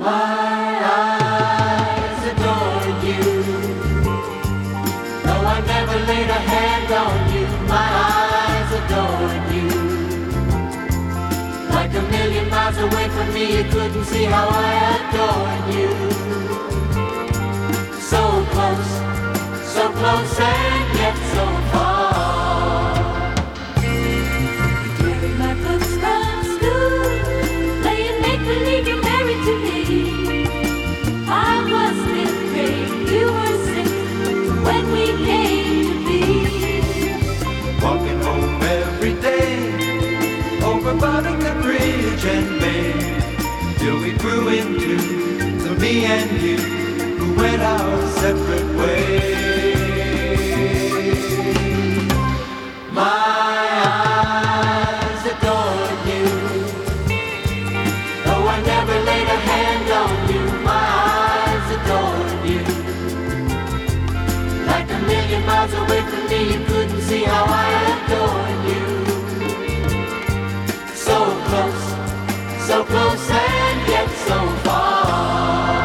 My eyes adored you. Though I never laid a hand on you, my eyes adored you. Like a million miles away from me, you couldn't see how I adored you. So close and yet so far. Carry my books from school, playing make-believe you're married to me. I was fifth grade, you were sixth when we came to be. Walking home every day, over Barnegat Bridge and Bay, till we grew into the me and you, who went our separate ways. My eyes adored you. Though I never laid a hand on you, my eyes adored you. Like a million miles away from me, you couldn't see how I adored you. So close and yet so far.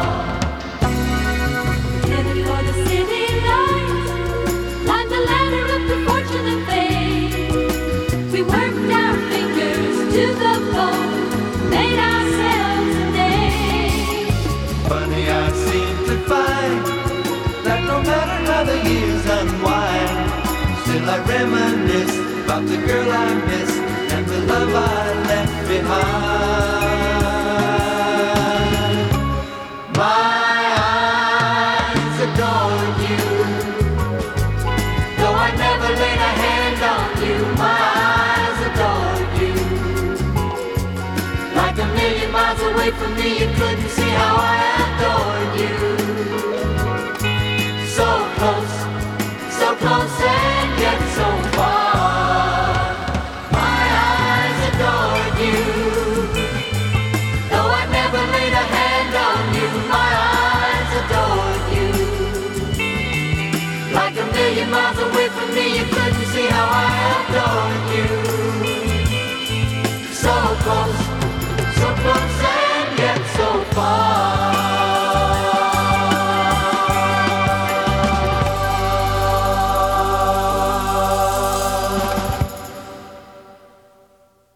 Headed for the city lights, climbed the ladder up to fortune and fame. We worked our fingers to the bone, made ourselves a name. Funny, I seem to find that no matter how the years unwind, still I reminisce about the girl I missed and the love I left behind. My eyes adored you. Though I never laid a hand on you, my eyes adored you. Like a million miles away from me, you couldn't see how I adored you. So close and yet so far. My eyes adored you. Though I never laid a hand on you, my eyes adored you. Like a million miles away from me, you couldn't see how I adored you. So close and